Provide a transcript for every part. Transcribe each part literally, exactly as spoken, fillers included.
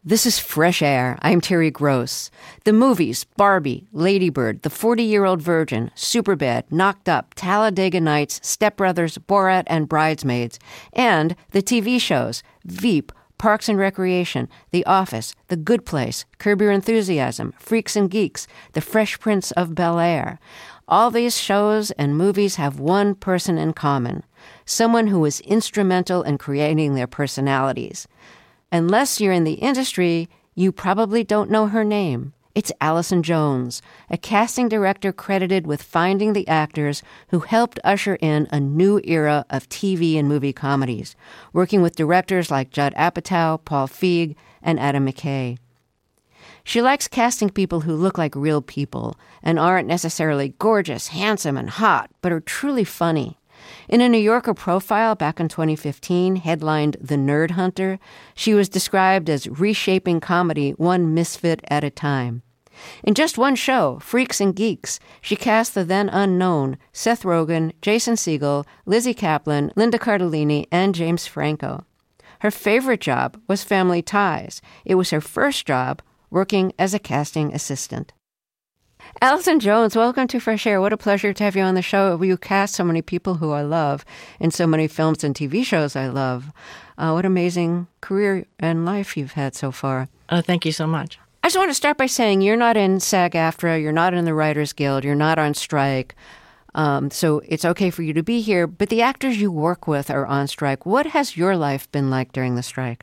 This is Fresh Air. I'm Terry Gross. The movies, Barbie, Lady Bird, The forty-Year-Old Virgin, Superbad, Knocked Up, Talladega Nights, Step Brothers, Borat, and Bridesmaids. And the T V shows, Veep, Parks and Recreation, The Office, The Good Place, Curb Your Enthusiasm, Freaks and Geeks, The Fresh Prince of Bel-Air. All these shows and movies have one person in common, someone who was instrumental in creating their personalities. Unless you're in the industry, you probably don't know her name. It's Allison Jones, a casting director credited with finding the actors who helped usher in a new era of T V and movie comedies, working with directors like Judd Apatow, Paul Feig, and Adam McKay. She likes casting people who look like real people and aren't necessarily gorgeous, handsome, and hot, but are truly funny. In a New Yorker profile back in twenty fifteen, headlined The Nerd Hunter, she was described as reshaping comedy one misfit at a time. In just one show, Freaks and Geeks, she cast the then unknown Seth Rogen, Jason Segel, Lizzie Kaplan, Linda Cardellini, and James Franco. Her favorite job was Family Ties. It was her first job working as a casting assistant. Allison Jones, welcome to Fresh Air. What a pleasure to have you on the show. You cast so many people who I love in so many films and T V shows I love. Uh, what amazing career and life you've had so far. Oh, thank you so much. I just want to start by saying you're not in SAG-AFTRA, you're not in the Writers Guild, you're not on strike, um, so it's okay for you to be here, but the actors you work with are on strike. What has your life been like during the strike?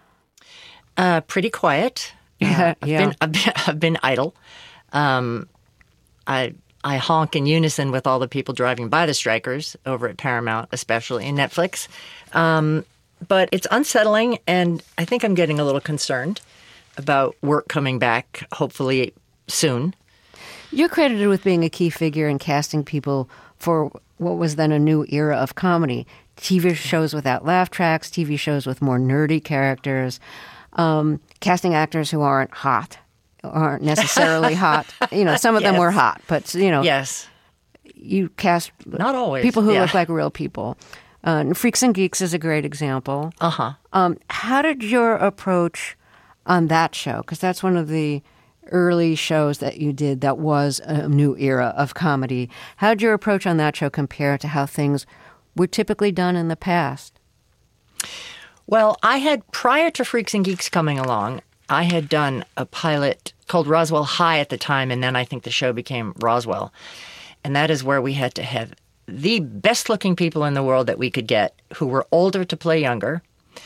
Uh, pretty quiet. Yeah, uh, I've, yeah. Been, I've, been, I've been idle. Um, I I honk in unison with all the people driving by the strikers over at Paramount, especially, and Netflix. Um, but it's unsettling, and I think I'm getting a little concerned about work coming back, hopefully soon. You're credited with being a key figure in casting people for what was then a new era of comedy. T V shows without laugh tracks, T V shows with more nerdy characters, um, casting actors who aren't hot. aren't necessarily hot. You know, some of yes. them were hot, but, you know. Yes. You cast Not always. people who yeah. look like real people. Uh, and Freaks and Geeks is a great example. Uh-huh. Um, how did your approach on that show, because that's one of the early shows that you did that was a new era of comedy, how did your approach on that show compare to how things were typically done in the past? Well, I had, prior to Freaks and Geeks coming along, I had done a pilot called Roswell High at the time, and then I think the show became Roswell. And that is where we had to have the best-looking people in the world that we could get who were older to play younger.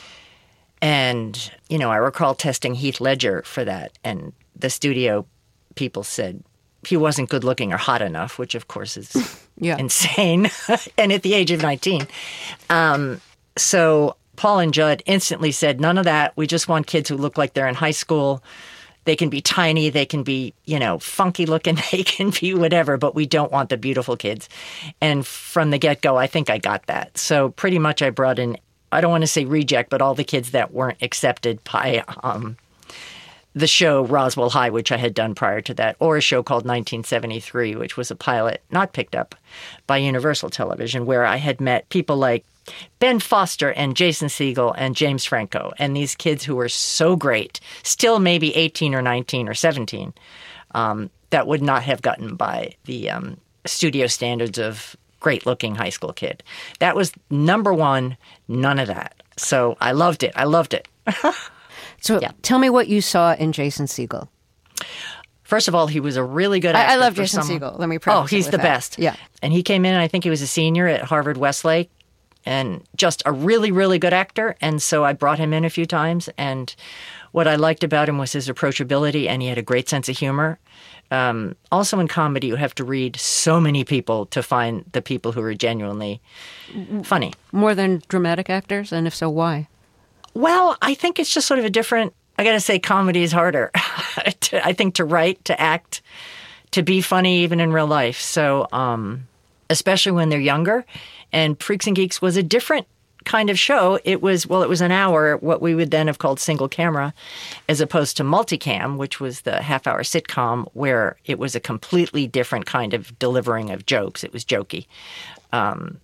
And, you know, I recall testing Heath Ledger for that, and the studio people said he wasn't good-looking or hot enough, which, of course, is yeah. insane, and at the age of nineteen. Um, so Paul and Judd instantly said, none of that. We just want kids who look like they're in high school. They can be tiny. They can be, you know, funky looking. They can be whatever, but we don't want the beautiful kids. And from the get-go, I think I got that. So pretty much I brought in, I don't want to say reject, but all the kids that weren't accepted by um, the show Roswell High, which I had done prior to that, or a show called nineteen seventy-three, which was a pilot not picked up by Universal Television, where I had met people like Ben Foster and Jason Segel and James Franco, and these kids who were so great, still maybe eighteen or nineteen or seventeen, um, that would not have gotten by the um, studio standards of great-looking high school kid. That was number one, none of that. So I loved it. I loved it. So yeah. Tell me what you saw in Jason Segel. First of all, he was a really good actor. I, I love Jason someone. Segel. Let me preface Oh, he's it the with that. best. Yeah. And he came in, I think he was a senior at Harvard Westlake, and just a really, really good actor. And so I brought him in a few times. And what I liked about him was his approachability, and he had a great sense of humor. Um, also in comedy, you have to read so many people to find the people who are genuinely funny. More than dramatic actors? And if so, why? Well, I think it's just sort of a different, I got to say comedy is harder. to, I think to write, to act, to be funny even in real life. So um, especially when they're younger. And Freaks and Geeks was a different kind of show. It was, well, it was an hour, what we would then have called single camera, as opposed to multicam, which was the half-hour sitcom, where it was a completely different kind of delivering of jokes. It was jokey. Um,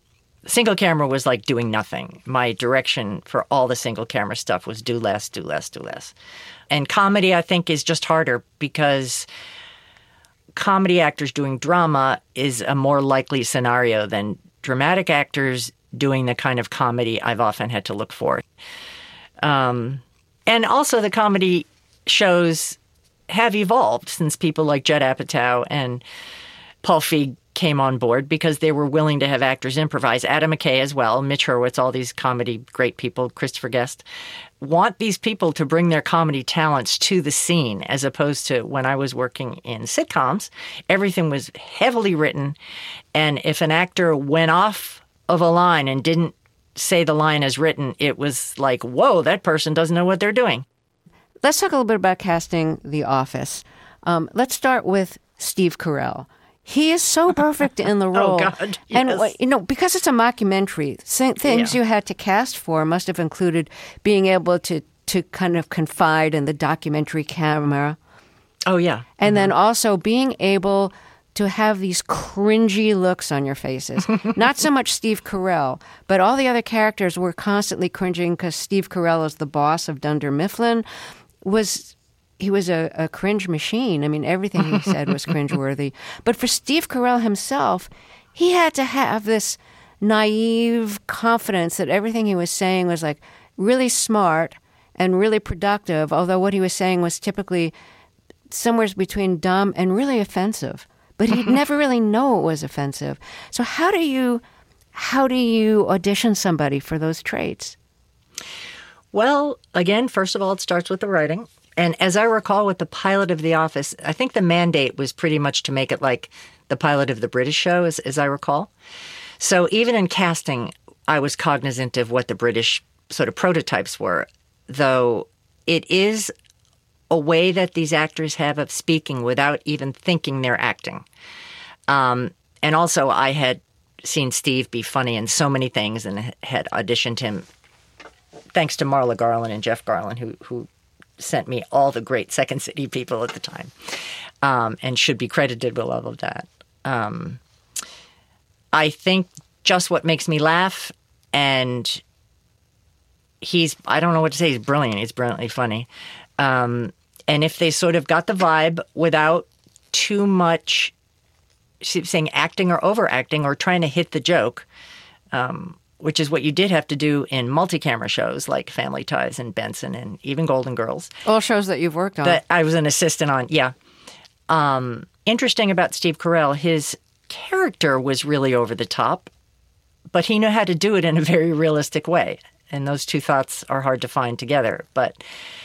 single camera was like doing nothing. My direction for all the single camera stuff was do less, do less, do less. And comedy, I think, is just harder because comedy actors doing drama is a more likely scenario than dramatic actors doing the kind of comedy I've often had to look for. Um, and also the comedy shows have evolved since people like Judd Apatow and Paul Feig came on board because they were willing to have actors improvise. Adam McKay as well, Mitch Hurwitz, all these comedy great people, Christopher Guest, want these people to bring their comedy talents to the scene, as opposed to when I was working in sitcoms, everything was heavily written. And if an actor went off of a line and didn't say the line as written, it was like, whoa, that person doesn't know what they're doing. Let's talk a little bit about casting The Office. Um, let's start with Steve Carell. He is so perfect in the role. Oh, God, yes. And, you know, because it's a mockumentary, things Yeah. you had to cast for must have included being able to, to kind of confide in the documentary camera. Oh, yeah. And mm-hmm. then also being able to have these cringy looks on your faces. Not so much Steve Carell, but all the other characters were constantly cringing because Steve Carell is the boss of Dunder Mifflin. Was... He was a, a cringe machine. I mean, everything he said was cringeworthy. But for Steve Carell himself, he had to have this naive confidence that everything he was saying was like really smart and really productive, although what he was saying was typically somewhere between dumb and really offensive. But he'd never really know it was offensive. So how do you how do you audition somebody for those traits? Well, again, first of all, it starts with the writing. And as I recall with the pilot of The Office, I think the mandate was pretty much to make it like the pilot of the British show, as, as I recall. So even in casting, I was cognizant of what the British sort of prototypes were, though it is a way that these actors have of speaking without even thinking they're acting. Um, and also, I had seen Steve be funny in so many things and had auditioned him thanks to Marla Garland and Jeff Garland, who who sent me all the great Second City people at the time, um, and should be credited with all of that. Um, I think just what makes me laugh, and he's, I don't know what to say, he's brilliant. He's brilliantly funny. Um, and if they sort of got the vibe without too much saying acting or overacting or trying to hit the joke, um, which is what you did have to do in multi-camera shows like Family Ties and Benson and even Golden Girls. All shows that you've worked on. That I was an assistant on, yeah. Um, interesting about Steve Carell, his character was really over the top, but he knew how to do it in a very realistic way. And those two thoughts are hard to find together. But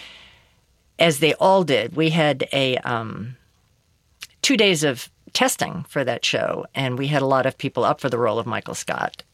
as they all did, we had a um, two days of testing for that show, and we had a lot of people up for the role of Michael Scott.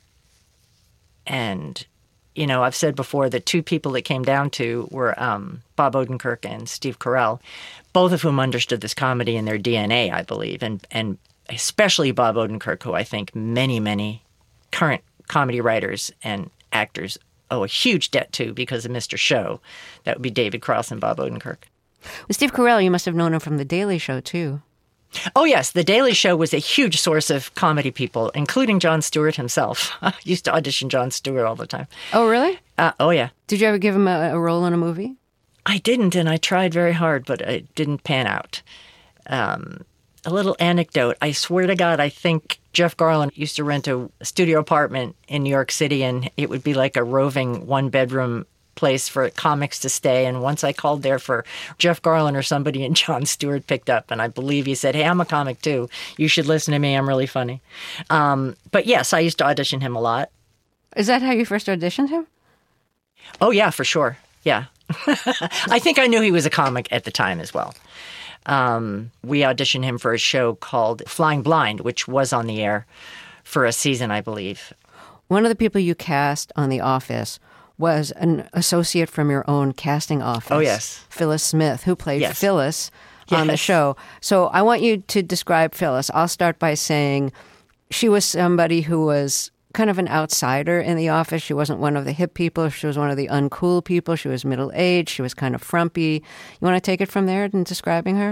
And, you know, I've said before that two people that came down to were um, Bob Odenkirk and Steve Carell, both of whom understood this comedy in their D N A, I believe, and and especially Bob Odenkirk, who I think many, many current comedy writers and actors owe a huge debt to because of Mister Show. That would be David Cross and Bob Odenkirk. With Steve Carell, you must have known him from The Daily Show, too. Oh, yes. The Daily Show was a huge source of comedy people, including Jon Stewart himself. I used to audition Jon Stewart all the time. Oh, really? Uh, oh, yeah. Did you ever give him a, a role in a movie? I didn't, and I tried very hard, but it didn't pan out. Um, a little anecdote. I swear to God, I think Jeff Garland used to rent a studio apartment in New York City, and it would be like a roving one-bedroom place for comics to stay. And once I called there for Jeff Garland or somebody, and Jon Stewart picked up, and I believe he said, "Hey, I'm a comic too. You should listen to me. I'm really funny." Um, but yes, I used to audition him a lot. Is that how you first auditioned him? Oh, yeah, for sure. Yeah. I think I knew he was a comic at the time as well. Um, we auditioned him for a show called Flying Blind, which was on the air for a season, I believe. One of the people you cast on The Office was an associate from your own casting office. Oh, yes. Phyllis Smith, who played yes. Phyllis on yes. the show. So I want you to describe Phyllis. I'll start by saying she was somebody who was kind of an outsider in the office. She wasn't one of the hip people. She was one of the uncool people. She was middle-aged. She was kind of frumpy. You want to take it from there in describing her?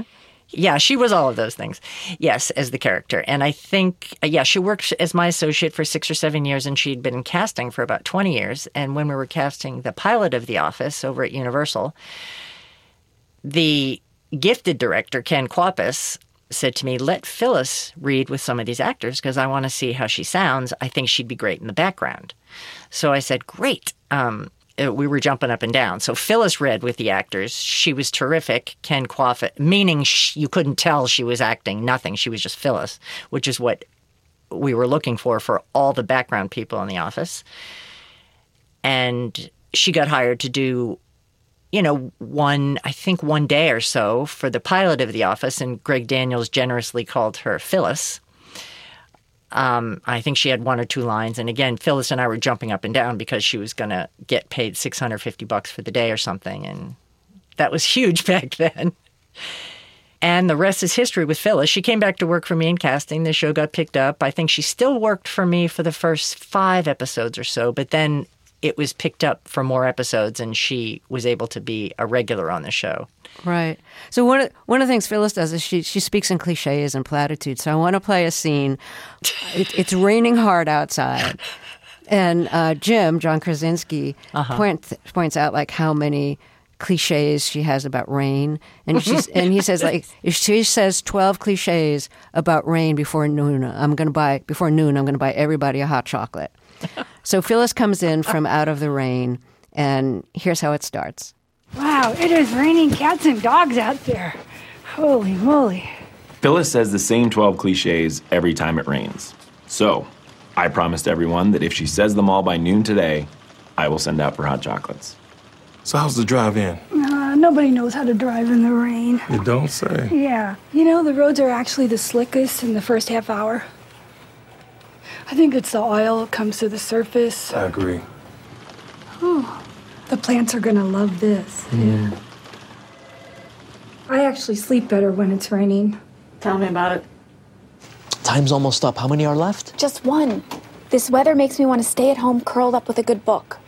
Yeah, she was all of those things. Yes, as the character. And I think, yeah, she worked as my associate for six or seven years, and she'd been in casting for about twenty years. And when we were casting the pilot of The Office over at Universal, the gifted director, Ken Kwapis, said to me, let Phyllis read with some of these actors because I want to see how she sounds. I think she'd be great in the background. So I said, great. Um, we were jumping up and down. So Phyllis read with the actors. She was terrific. Ken Kwapis, meaning she, you couldn't tell she was acting, nothing. She was just Phyllis, which is what we were looking for for all the background people in The Office. And she got hired to do, you know, one, I think one day or so for the pilot of The Office, and Greg Daniels generously called her Phyllis. Um, I think she had one or two lines. And again, Phyllis and I were jumping up and down because she was going to get paid six hundred fifty bucks for the day or something. And that was huge back then. And the rest is history with Phyllis. She came back to work for me in casting. The show got picked up. I think she still worked for me for the first five episodes or so, but then it was picked up for more episodes and she was able to be a regular on the show. Right. So one of, one of the things Phyllis does is she she speaks in cliches and platitudes. So I want to play a scene. It, it's raining hard outside. And uh, Jim, John Krasinski, uh-huh. point, points out like how many cliches she has about rain. And she's and he says like if she says twelve cliches about rain before noon, I'm going to buy before noon I'm going to buy everybody a hot chocolate. So Phyllis comes in from out of the rain, and here's how it starts. Wow, it is raining cats and dogs out there. Holy moly. Phyllis says the same twelve cliches every time it rains. So, I promised everyone that if she says them all by noon today, I will send out for hot chocolates. So how's the drive in? Uh, nobody knows how to drive in the rain. You don't say. Yeah. You know, the roads are actually the slickest in the first half hour. I think it's the oil that comes to the surface. I agree. Oh, the plants are gonna love this. Mm. I actually sleep better when it's raining. Tell me about it. Time's almost up. How many are left? Just one. This weather makes me want to stay at home curled up with a good book.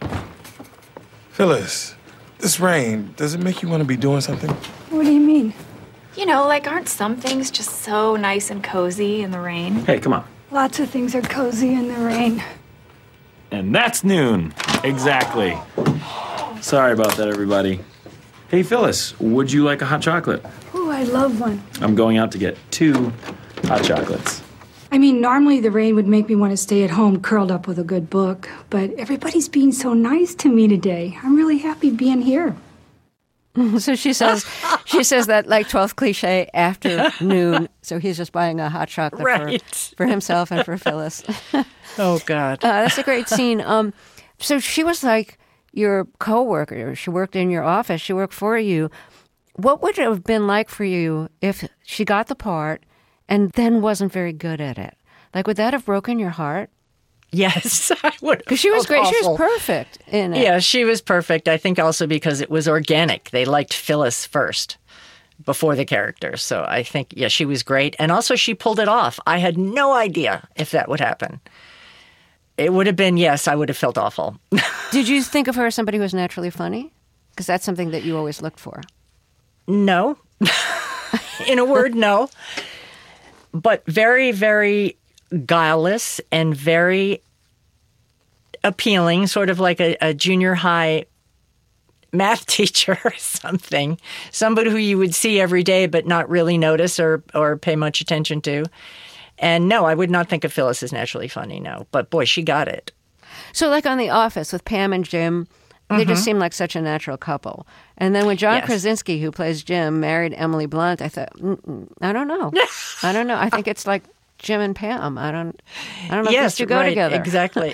Phyllis, this rain, does it make you want to be doing something? What do you mean? You know, like, aren't some things just so nice and cozy in the rain? Hey, come on. Lots of things are cozy in the rain. And that's noon. Exactly. Sorry about that, everybody. Hey, Phyllis, would you like a hot chocolate? Ooh, I love one. I'm going out to get two hot chocolates. I mean, normally the rain would make me want to stay at home curled up with a good book, but everybody's being so nice to me today. I'm really happy being here. So she says she says that like twelfth cliche after noon. So he's just buying a hot chocolate right. for, for himself and for Phyllis. Oh, God. Uh, that's a great scene. Um, so she was like your coworker. She worked in your office. She worked for you. What would it have been like for you if she got the part and then wasn't very good at it? Like, would that have broken your heart? Yes, I would. Because she was great. Awful. She was perfect in it. Yeah, she was perfect. I think also because it was organic. They liked Phyllis first before the character. So I think, yeah, she was great. And also she pulled it off. I had no idea if that would happen. It would have been, yes, I would have felt awful. Did you think of her as somebody who was naturally funny? Because that's something that you always looked for. No. In a word, no. But very, very guileless and very appealing, sort of like a, a junior high math teacher or something. Somebody who you would see every day but not really notice or, or pay much attention to. And no, I would not think of Phyllis as naturally funny, no. But boy, she got it. So like on The Office with Pam and Jim, they mm-hmm. just seemed like such a natural couple. And then when John yes. Krasinski, who plays Jim, married Emily Blunt, I thought, Mm-mm, I don't know. I don't know. I think it's like Jim and Pam. I don't I don't know yes, if these two go right, together. Exactly.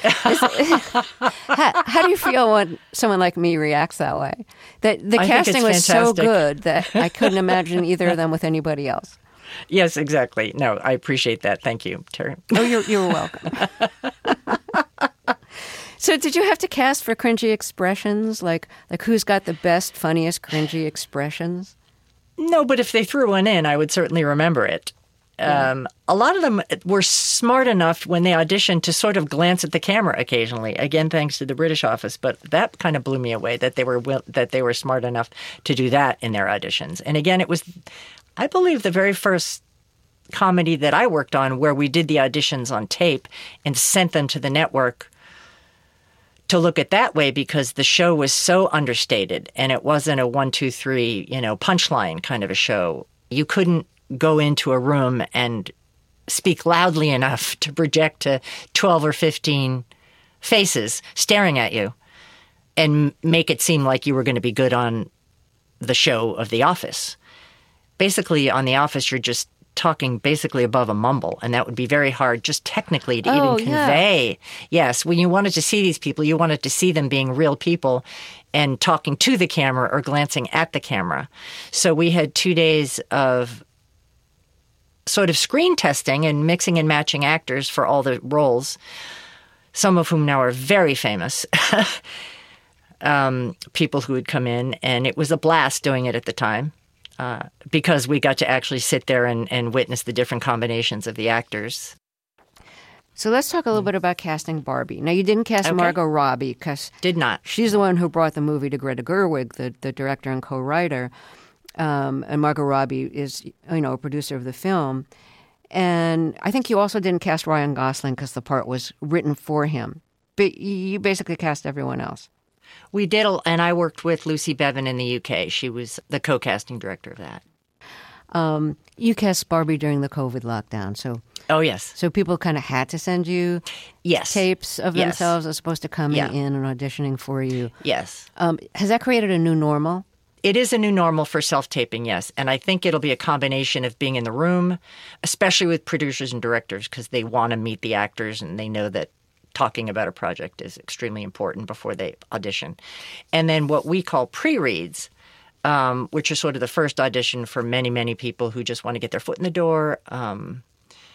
how, how do you feel when someone like me reacts that way? That the I casting was fantastic. so good that I couldn't imagine either of them with anybody else. Yes, exactly. No, I appreciate that. Thank you, Terry. Oh, you're you're welcome. So did you have to cast for cringy expressions? Like like who's got the best, funniest, cringy expressions? No, but if they threw one in, I would certainly remember it. Um, a lot of them were smart enough when they auditioned to sort of glance at the camera occasionally. Again, thanks to the British office, but that kind of blew me away that they were will, that they were smart enough to do that in their auditions. And again, it was I believe the very first comedy that I worked on where we did the auditions on tape and sent them to the network to look at that way because the show was so understated and it wasn't a one, two, three, you know, punchline kind of a show. You couldn't go into a room and speak loudly enough to project to twelve or fifteen faces staring at you and make it seem like you were going to be good on the show of The Office. Basically, on The Office, you're just talking basically above a mumble, and that would be very hard just technically to Oh, even yeah. convey. Yes, when you wanted to see these people, you wanted to see them being real people and talking to the camera or glancing at the camera. So we had two days of sort of screen testing and mixing and matching actors for all the roles, some of whom now are very famous. um, people who would come in, and it was a blast doing it at the time. Uh, because we got to actually sit there and, and witness the different combinations of the actors. So let's talk a little bit about casting Barbie. Now, you didn't cast Okay. Margot Robbie because Did not. she's the one who brought the movie to Greta Gerwig, the, the director and co-writer. Um, and Margot Robbie is, you know, a producer of the film. And I think you also didn't cast Ryan Gosling because the part was written for him. But you basically cast everyone else. We did, a- and I worked with Lucy Bevan in the U K. She was the co-casting director of that. Um, you cast Barbie during the COVID lockdown, so Oh, yes. so people kind of had to send you Yes. tapes of Yes. themselves as opposed to coming Yeah. in and auditioning for you. Yes. Um, has that created a new normal? It is a new normal for self-taping, yes. And I think it'll be a combination of being in the room, especially with producers and directors, because they want to meet the actors and they know that talking about a project is extremely important before they audition. And then what we call pre-reads, um, which is sort of the first audition for many, many people who just want to get their foot in the door um,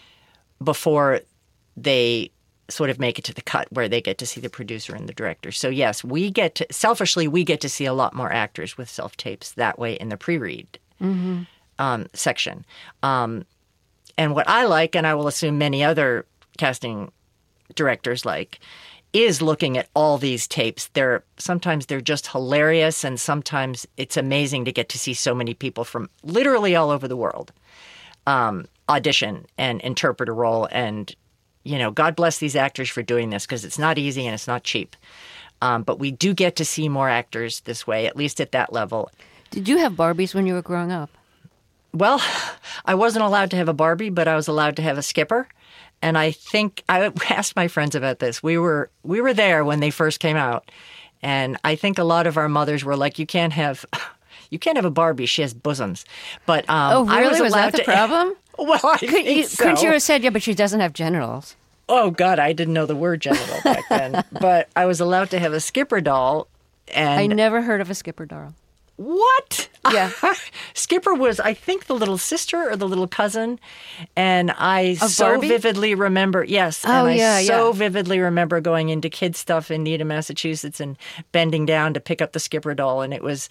before they sort of make it to the cut where they get to see the producer and the director. So yes, we get to, selfishly, we get to see a lot more actors with self-tapes that way in the pre-read Mm-hmm. um, section. Um, and what I like, and I will assume many other casting directors like, is looking at all these tapes. They're sometimes they're just hilarious, and sometimes it's amazing to get to see so many people from literally all over the world um, audition and interpret a role. And you know, God bless these actors for doing this because it's not easy and it's not cheap. Um, but we do get to see more actors this way, at least at that level. Did you have Barbies when you were growing up? Well, I wasn't allowed to have a Barbie, but I was allowed to have a Skipper. And I think I asked my friends about this. We were we were there when they first came out, and I think a lot of our mothers were like, "You can't have, you can't have a Barbie. She has bosoms." But um, Oh, really? I was, Was allowed that the to, problem? Well, I Could think you, so. Couldn't you have said, yeah, but she doesn't have genitals? Oh God, I didn't know the word genital back then. But I was allowed to have a Skipper doll, and I never heard of a Skipper doll. What? Yeah. Skipper was, I think, the little sister or the little cousin. And I Of so Barbie? vividly remember, yes. Oh, and I yeah, so yeah. vividly remember going into kid stuff in Needham, Massachusetts and bending down to pick up the Skipper doll. And it was,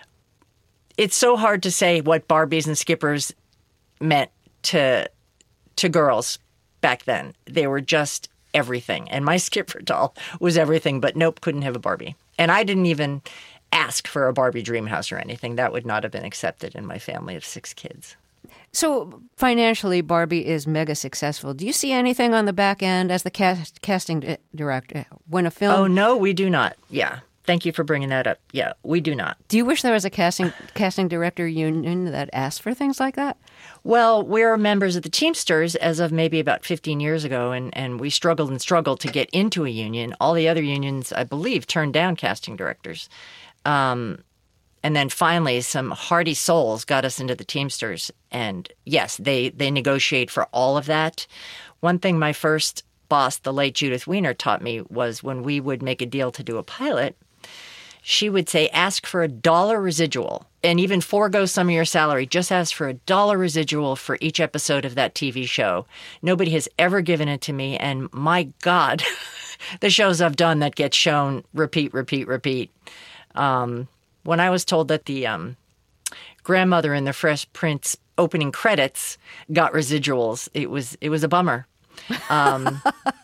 it's so hard to say what Barbies and Skippers meant to to girls back then. They were just everything. And my Skipper doll was everything, but nope, couldn't have a Barbie. And I didn't even ask for a Barbie dream house or anything. That would not have been accepted in my family of six kids. So financially, Barbie is mega successful. Do you see anything on the back end as the cast, casting di- director when a film? Oh, no, we do not. Yeah. Thank you for bringing that up. Yeah, we do not. Do you wish there was a casting casting director union that asked for things like that? Well, we're members of the Teamsters as of maybe about fifteen years ago, and, and we struggled and struggled to get into a union. All the other unions, I believe, turned down casting directors. Um, and then finally, some hardy souls got us into the Teamsters. And yes, they, they negotiate for all of that. One thing my first boss, the late Judith Weiner, taught me was when we would make a deal to do a pilot, she would say, ask for a dollar residual and even forego some of your salary. Just ask for a dollar residual for each episode of that T V show. Nobody has ever given it to me. And my God, the shows I've done that get shown repeat, repeat, repeat. Um, when I was told that the um, grandmother in the Fresh Prince opening credits got residuals, it was it was a bummer. Um,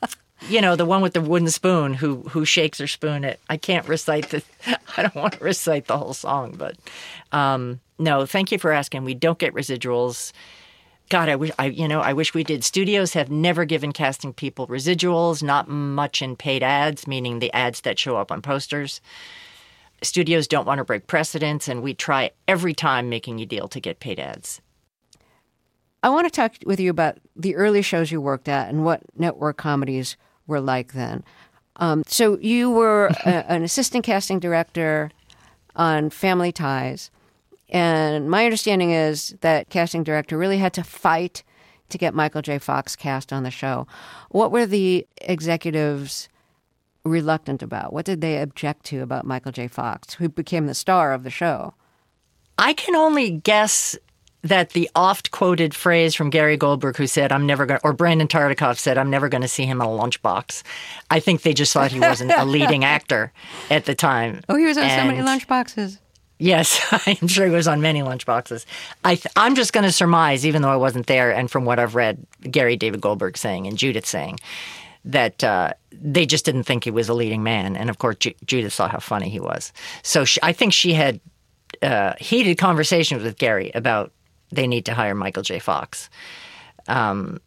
you know, the one with the wooden spoon who who shakes her spoon. At, I can't recite the, I don't want to recite the whole song, but um, no, thank you for asking. We don't get residuals. God, I wish, I, you know, I wish we did. Studios have never given casting people residuals, not much in paid ads, meaning the ads that show up on posters. Studios don't want to break precedents, and we try every time making a deal to get paid ads. I want to talk with you about the early shows you worked at and what network comedies were like then. Um, so you were a, an assistant casting director on Family Ties. And my understanding is that casting director really had to fight to get Michael J. Fox cast on the show. What were the executives reluctant about? What did they object to about Michael J. Fox, who became the star of the show? I can only guess that the oft-quoted phrase from Gary Goldberg, who said, I'm never going to, or Brandon Tartikoff said, I'm never going to see him in a lunchbox. I think they just thought he wasn't a leading actor at the time. Oh, he was on and, so many lunchboxes. Yes, I'm sure he was on many lunchboxes. I th- I'm just going to surmise, even though I wasn't there, and from what I've read, Gary David Goldberg saying and Judith saying, that uh, they just didn't think he was a leading man. And, of course, Ju- Judith saw how funny he was. So she, I think she had uh, heated conversations with Gary about they need to hire Michael J. Fox. Um,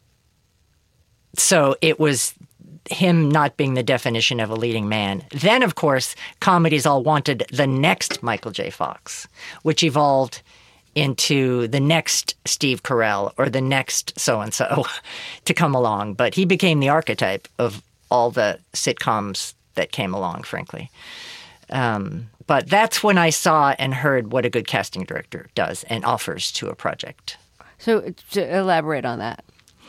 so it was him not being the definition of a leading man. Then, of course, comedies all wanted the next Michael J. Fox, which evolved into the next Steve Carell or the next so-and-so to come along. But he became the archetype of all the sitcoms that came along, frankly. Um, but that's when I saw and heard what a good casting director does and offers to a project. So to elaborate on that.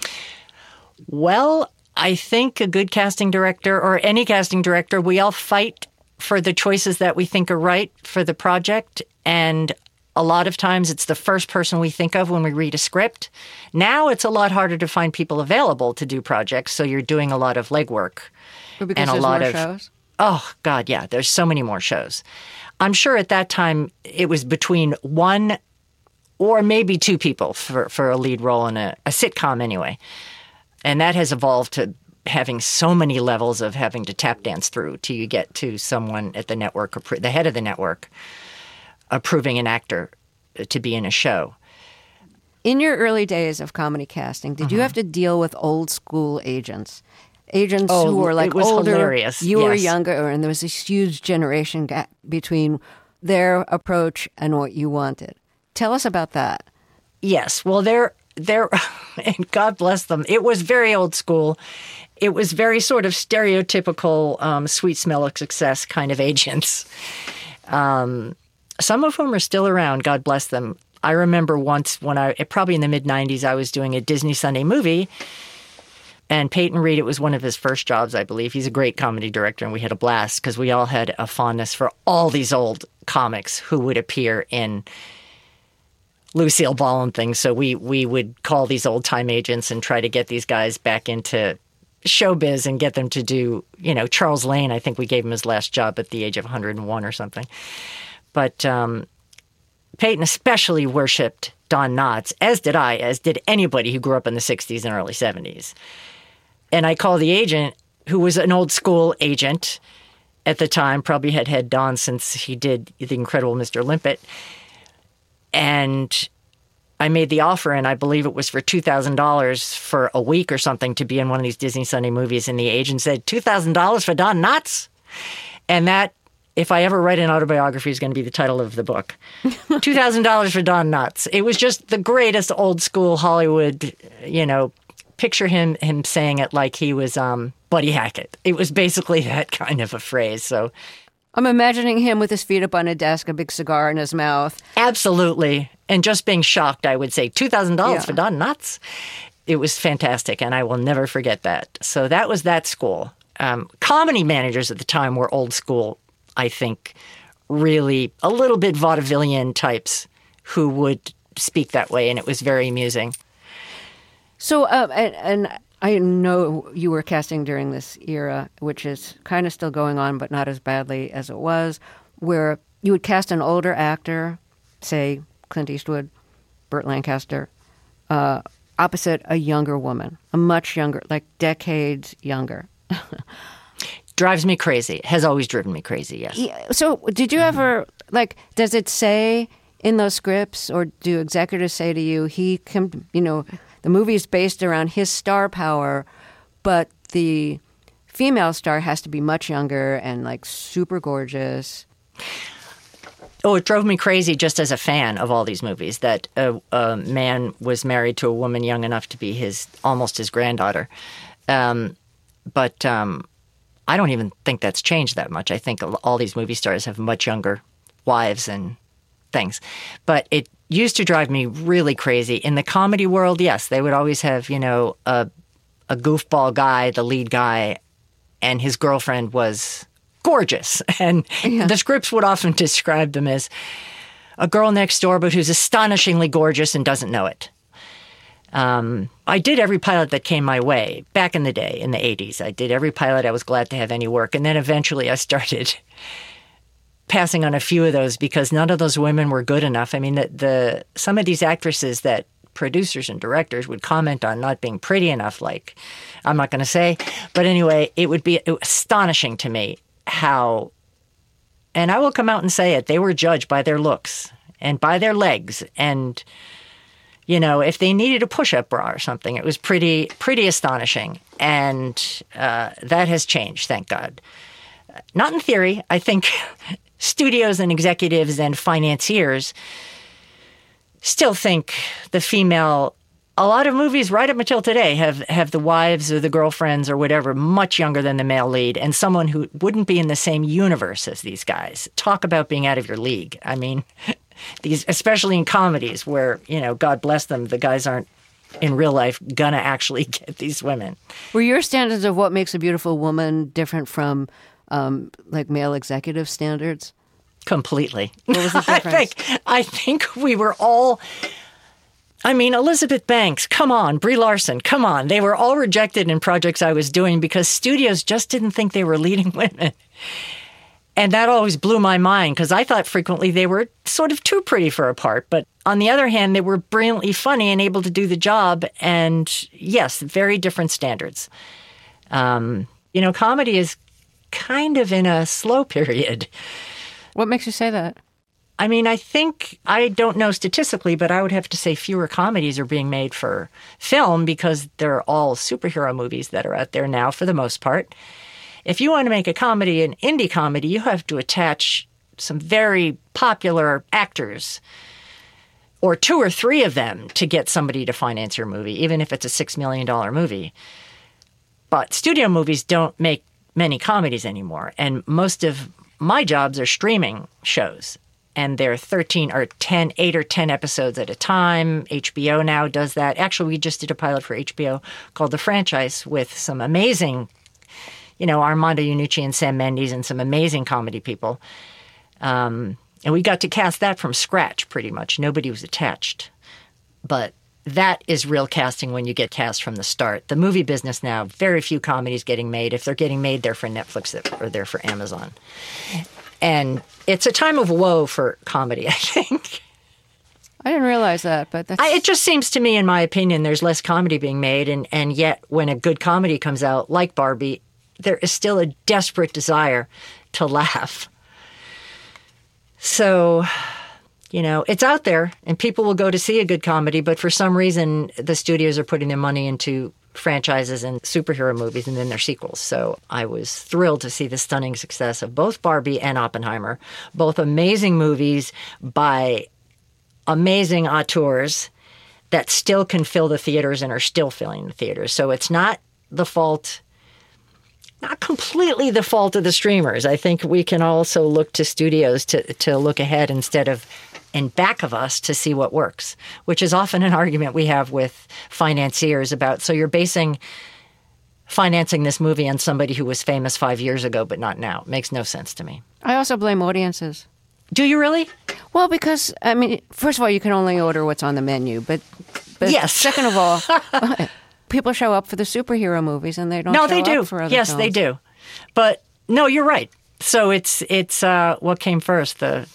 Well, I think a good casting director or any casting director, we all fight for the choices that we think are right for the project. And a lot of times it's the first person we think of when we read a script. Now it's a lot harder to find people available to do projects, so you're doing a lot of legwork. Because and a there's lot more of shows? Oh, God, yeah. There's so many more shows. I'm sure at that time it was between one or maybe two people for, for a lead role in a, a sitcom anyway. And that has evolved to having so many levels of having to tap dance through till you get to someone at the network, or the head of the network, approving an actor to be in a show. In your early days of comedy casting, did Mm-hmm. you have to deal with old school agents? Agents Oh, who were like it was older, hilarious. you were Yes. younger, and there was this huge generation gap between their approach and what you wanted. Tell us about that. Yes. Well, they're, they're and God bless them, it was very old school. It was very sort of stereotypical um, sweet smell of success kind of agents. Um, some of whom are still around, God bless them. I remember once when I, probably in the mid nineties, I was doing a Disney Sunday movie. And Peyton Reed, it was one of his first jobs, I believe. He's a great comedy director, and we had a blast because we all had a fondness for all these old comics who would appear in Lucille Ball and things. So we we would call these old-time agents and try to get these guys back into showbiz and get them to do, you know, Charles Lane, I think we gave him his last job at the age of one hundred and one or something. But um, Peyton especially worshipped Don Knotts, as did I, as did anybody who grew up in the sixties and early seventies. And I called the agent, who was an old school agent at the time, probably had had Don since he did The Incredible Mister Limpet. And I made the offer, and I believe it was for two thousand dollars for a week or something to be in one of these Disney Sunday movies. And the agent said, two thousand dollars for Don Knotts? And that, if I ever write an autobiography, is going to be the title of the book. two thousand dollars for Don Knotts. It was just the greatest old school Hollywood, you know, picture him him saying it like he was um, Buddy Hackett. It was basically that kind of a phrase. So I'm imagining him with his feet up on a desk, a big cigar in his mouth. Absolutely. And just being shocked, I would say, two thousand dollars Yeah. for Don Knotts? It was fantastic, and I will never forget that. So that was that school. Um, comedy managers at the time were old school, I think, really a little bit vaudevillian types who would speak that way, and it was very amusing. So, uh, and, and I know you were casting during this era, which is kind of still going on, but not as badly as it was, where you would cast an older actor, say Clint Eastwood, Burt Lancaster. Uh, opposite a younger woman, a much younger, like decades younger. Drives me crazy. Has always driven me crazy, yes. Yeah, so did you ever, like, does it say in those scripts, or do executives say to you, he can, you know, the movie is based around his star power, but the female star has to be much younger and, like, super gorgeous? Oh, it drove me crazy just as a fan of all these movies that a, a man was married to a woman young enough to be his almost his granddaughter. Um, but um, I don't even think that's changed that much. I think all these movie stars have much younger wives and things. But it used to drive me really crazy. In the comedy world, yes, they would always have, you know, a, a goofball guy, the lead guy, and his girlfriend was gorgeous. And yeah. the scripts would often describe them as a girl next door, but who's astonishingly gorgeous and doesn't know it. Um, I did every pilot that came my way back in the day, in the eighties. I did every pilot. I was glad to have any work. And then eventually I started passing on a few of those because none of those women were good enough. I mean, the, the some of these actresses that producers and directors would comment on not being pretty enough, like, I'm not going to say. But anyway, it would be astonishing to me how, and I will come out and say it, they were judged by their looks and by their legs. And, you know, if they needed a push-up bra or something, it was pretty, pretty astonishing. And uh, that has changed, thank God. Not in theory. I think studios and executives and financiers still think the female, a lot of movies right up until today have, have the wives or the girlfriends or whatever much younger than the male lead and someone who wouldn't be in the same universe as these guys. Talk about being out of your league. I mean, these, especially in comedies where, you know, God bless them, the guys aren't in real life gonna actually get these women. Were your standards of what makes a beautiful woman different from um, like male executive standards? Completely. What was the difference? I think, I think we were all, I mean, Elizabeth Banks, come on, Brie Larson, come on. They were all rejected in projects I was doing because studios just didn't think they were leading women. And that always blew my mind because I thought frequently they were sort of too pretty for a part. But on the other hand, they were brilliantly funny and able to do the job. And yes, very different standards. Um, you know, comedy is kind of in a slow period. What makes you say that? I mean, I think, I don't know statistically, but I would have to say fewer comedies are being made for film because they're all superhero movies that are out there now for the most part. If you want to make a comedy, an indie comedy, you have to attach some very popular actors or two or three of them to get somebody to finance your movie, even if it's a six million dollars movie. But studio movies don't make many comedies anymore. And most of my jobs are streaming shows. And they're thirteen or ten, eight or ten episodes at a time. H B O now does that. Actually, we just did a pilot for H B O called The Franchise with some amazing, you know, Armando Iannucci and Sam Mendes and some amazing comedy people. Um, and we got to cast that from scratch, pretty much. Nobody was attached. But that is real casting when you get cast from the start. The movie business now, very few comedies getting made. If they're getting made, they're for Netflix or they're for Amazon. And it's a time of woe for comedy, I think. I didn't realize that, but that's... I, it just seems to me, in my opinion, there's less comedy being made. And, and yet, when a good comedy comes out, like Barbie, there is still a desperate desire to laugh. So, you know, it's out there, and people will go to see a good comedy, but for some reason, the studios are putting their money into franchises and superhero movies and then their sequels. So I was thrilled to see the stunning success of both Barbie and Oppenheimer, both amazing movies by amazing auteurs that still can fill the theaters and are still filling the theaters. So it's not the fault, not completely the fault of the streamers. I think we can also look to studios to, to look ahead instead of in back of us to see what works, which is often an argument we have with financiers about, so you're basing financing this movie on somebody who was famous five years ago but not now. It makes no sense to me. I also blame audiences. Do you really? Well, because, I mean, first of all, you can only order what's on the menu, but, but yes. Second of all, people show up for the superhero movies and they don't no, show they do. up for other yes, films. they do. But no, you're right. So it's, it's uh, what came first, the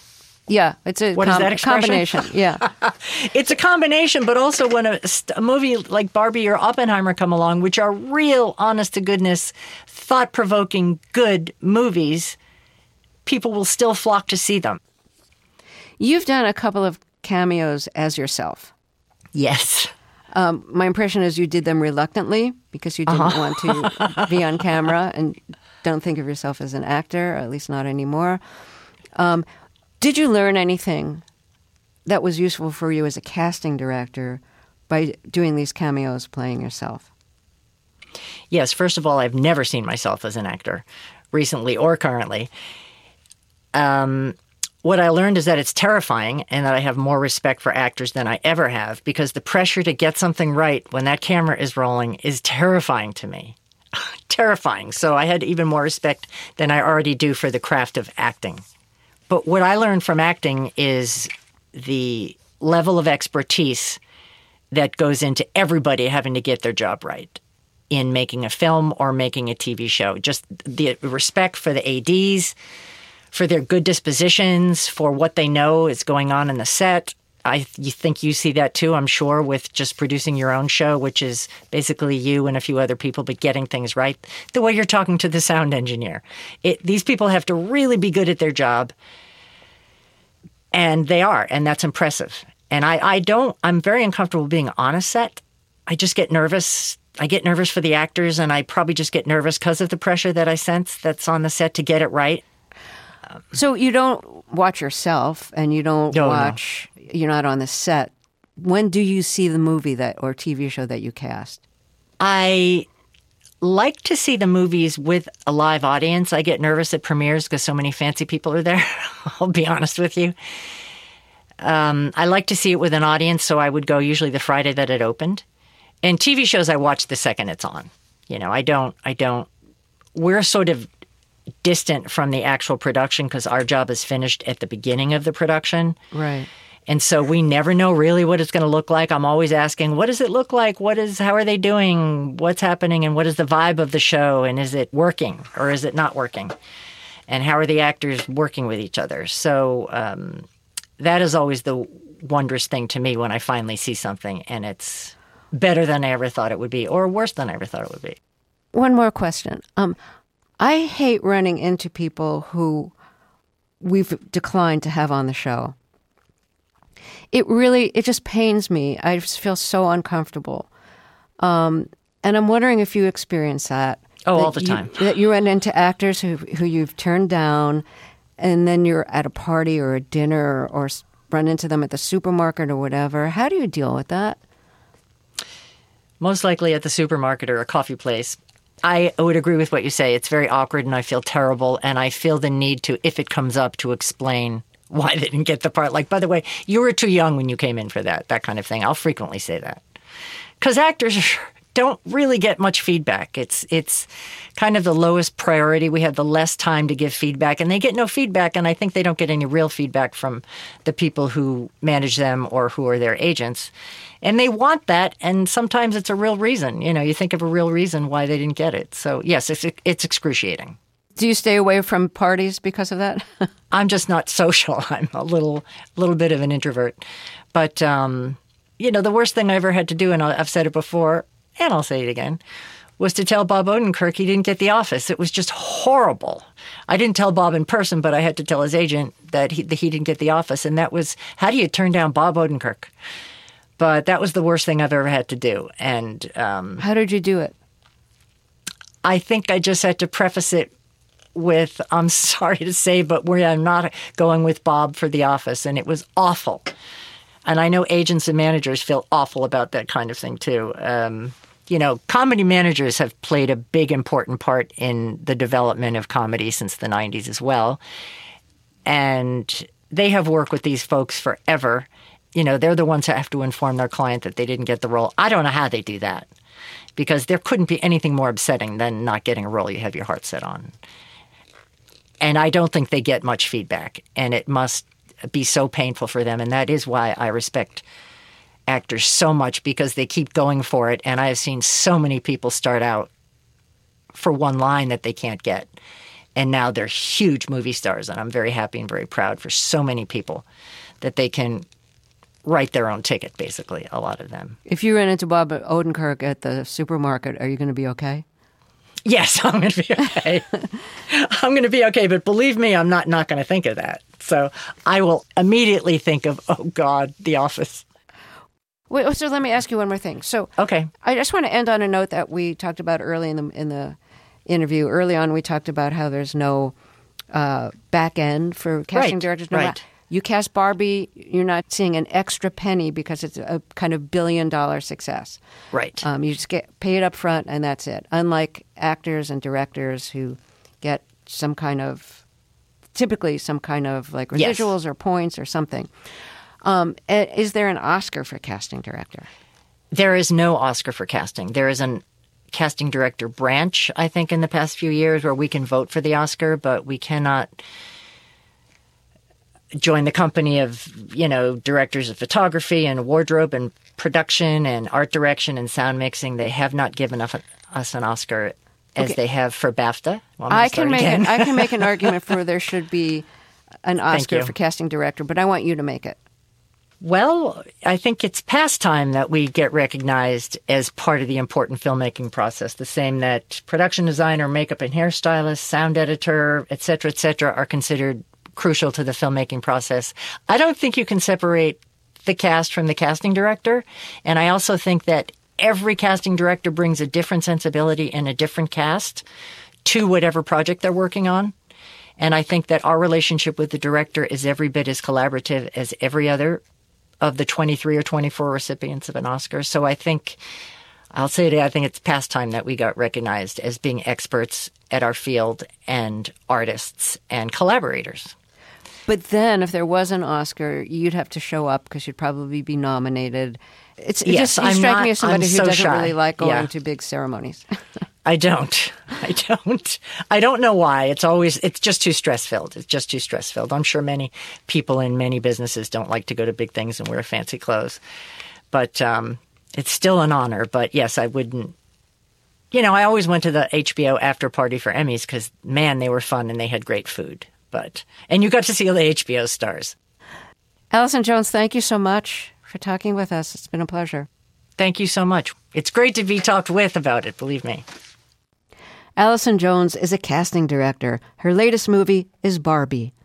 Yeah, it's a, What com- is that expression? combination. Yeah. It's a combination, but also when a, a movie like Barbie or Oppenheimer come along, which are real, honest-to-goodness, thought-provoking, good movies, people will still flock to see them. You've done a couple of cameos as yourself. Yes. Um, my impression is you did them reluctantly because you didn't Uh-huh. want to be on camera and don't think of yourself as an actor, or at least not anymore. Um, did you learn anything that was useful for you as a casting director by doing these cameos playing yourself? Yes, first of all, I've never seen myself as an actor, recently or currently. Um, what I learned is that it's terrifying and that I have more respect for actors than I ever have, because the pressure to get something right when that camera is rolling is terrifying to me. Terrifying. So I had even more respect than I already do for the craft of acting. But what I learned from acting is the level of expertise that goes into everybody having to get their job right in making a film or making a T V show. Just the respect for the A Ds, for their good dispositions, for what they know is going on in the set. I you think you see that too, I'm sure, with just producing your own show, which is basically you and a few other people, but getting things right. The way you're talking to the sound engineer. It, these people have to really be good at their job, and they are, and that's impressive. And I, I don't, I'm very uncomfortable being on a set. I just get nervous. I get nervous for the actors, and I probably just get nervous because of the pressure that I sense that's on the set to get it right. So you don't watch yourself, and you don't No, no. watch, you're not on the set. When do you see the movie that or T V show that you cast? I like to see the movies with a live audience. I get nervous at premieres because so many fancy people are there. I'll be honest with you. Um, I like to see it with an audience, so I would go usually the Friday that it opened. And T V shows I watch the second it's on. You know, I don't, I don't, we're sort of distant from the actual production because our job is finished at the beginning of the production. Right. And so we never know really what it's going to look like. I'm always asking, what does it look like? What is, how are they doing? What's happening? And what is the vibe of the show? And is it working or is it not working? And how are the actors working with each other? So um, that is always the wondrous thing to me when I finally see something and it's better than I ever thought it would be or worse than I ever thought it would be. One more question. Um, I hate running into people who we've declined to have on the show. It really, it just pains me. I just feel so uncomfortable. Um, and I'm wondering if you experience that. Oh, that all the you, time. That you run into actors who who you've turned down, and then you're at a party or a dinner or, or run into them at the supermarket or whatever. How do you deal with that? Most likely at the supermarket or a coffee place. I would agree with what you say. It's very awkward and I feel terrible. And I feel the need to, if it comes up, to explain why they didn't get the part. Like, by the way, you were too young when you came in for that, that kind of thing. I'll frequently say that. Because actors don't really get much feedback. It's it's kind of the lowest priority. We have the less time to give feedback. And they get no feedback. And I think they don't get any real feedback from the people who manage them or who are their agents. And they want that, and sometimes it's a real reason. You know, you think of a real reason why they didn't get it. So, yes, it's it's excruciating. Do you stay away from parties because of that? I'm just not social. I'm a little little bit of an introvert. But, um, you know, the worst thing I ever had to do, and I've said it before, and I'll say it again, was to tell Bob Odenkirk he didn't get the office. It was just horrible. I didn't tell Bob in person, but I had to tell his agent that he, that he didn't get the office. And that was, how do you turn down Bob Odenkirk? But that was the worst thing I've ever had to do. And um, How did you do it? I think I just had to preface it with, I'm sorry to say, but we're I'm not going with Bob for the office. And it was awful. And I know agents and managers feel awful about that kind of thing, too. Um, you know, comedy managers have played a big, important part in the development of comedy since the nineties as well. And they have worked with these folks forever. You know, they're the ones who have to inform their client that they didn't get the role. I don't know how they do that, because there couldn't be anything more upsetting than not getting a role you have your heart set on. And I don't think they get much feedback, and it must be so painful for them. And that is why I respect actors so much, because they keep going for it. And I have seen so many people start out for one line that they can't get. And now they're huge movie stars, and I'm very happy and very proud for so many people that they can write their own ticket, basically, a lot of them. If you ran into Bob Odenkirk at the supermarket, are you going to be okay? Yes, I'm going to be okay. I'm going to be okay, but believe me, I'm not not going to think of that. So I will immediately think of, oh, God, The Office. Wait, so let me ask you one more thing. So okay, I just want to end on a note that we talked about early in the in the interview. Early on, we talked about how there's no uh, back end for casting right, directors. No right. ma- You cast Barbie, you're not seeing an extra penny because it's a kind of billion-dollar success. Right. Um, you just get paid up front, and that's it. Unlike actors and directors who get some kind of, typically some kind of like residuals yes. or points or something. Um, is there an Oscar for casting director? There is no Oscar for casting. There is an casting director branch, I think, in the past few years where we can vote for the Oscar, but we cannot join the company of, you know, directors of photography and wardrobe and production and art direction and sound mixing. They have not given us an Oscar as okay. they have for BAFTA. I can make an, I can make an argument for there should be an Oscar for casting director, but I want you to make it. Well, I think it's past time that we get recognized as part of the important filmmaking process, the same that production designer, makeup and hairstylist, sound editor, et cetera, et cetera, are considered crucial to the filmmaking process. I don't think you can separate the cast from the casting director. And I also think that every casting director brings a different sensibility and a different cast to whatever project they're working on. And I think that our relationship with the director is every bit as collaborative as every other of the twenty-three or twenty-four recipients of an Oscar. So I think, I'll say it, I think it's past time that we got recognized as being experts at our field and artists and collaborators. But then if there was an Oscar, you'd have to show up because you'd probably be nominated. It's, it yes, just, you I'm strike not, me as somebody I'm who so doesn't shy. really like going yeah. to big ceremonies. I don't. I don't. I don't know why. It's always, it's just too stress-filled. It's just too stress-filled. I'm sure many people in many businesses don't like to go to big things and wear fancy clothes. But um, it's still an honor. But yes, I wouldn't. You know, I always went to the H B O after party for Emmys because, man, they were fun and they had great food. But and you got to see all the H B O stars. Allison Jones, thank you so much for talking with us. It's been a pleasure. Thank you so much. It's great to be talked with about it, believe me. Allison Jones is a casting director. Her latest movie is Barbie.